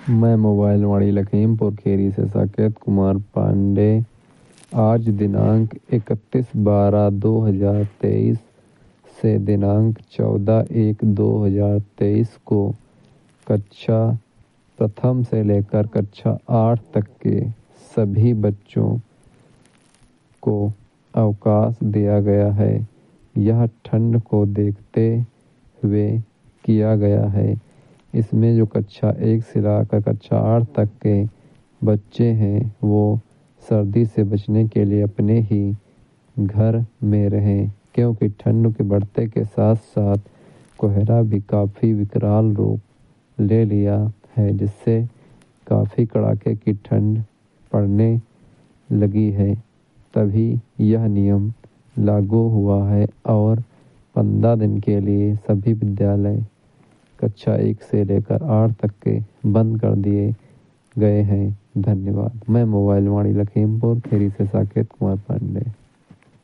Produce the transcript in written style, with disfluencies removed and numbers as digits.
मैं मोबाइल वाणी लखीमपुर खीरी से साकेत कुमार पांडे आज दिनांक 31/12/2023 से दिनांक 14/1/2023 को कक्षा प्रथम से लेकर कक्षा 8 तक के सभी बच्चों को अवकाश दिया गया है। यह ठंड को देखते हुए किया गया है। इसमें जो कक्षा 1 से लेकर कक्षा 8 तक के बच्चे हैं वो सर्दी से बचने के लिए अपने ही घर में रहें, क्योंकि ठंड के बढ़ते के साथ साथ कोहरा भी काफ़ी विकराल रूप ले लिया है, जिससे काफ़ी कड़ाके की ठंड पड़ने लगी है। तभी यह नियम लागू हुआ है और 15 दिन के लिए सभी विद्यालय कक्षा 1 से लेकर 8 तक के बंद कर दिए गए हैं। धन्यवाद। मैं मोबाइल वाणी लखीमपुर खीरी से साकेत कुमार पांडे।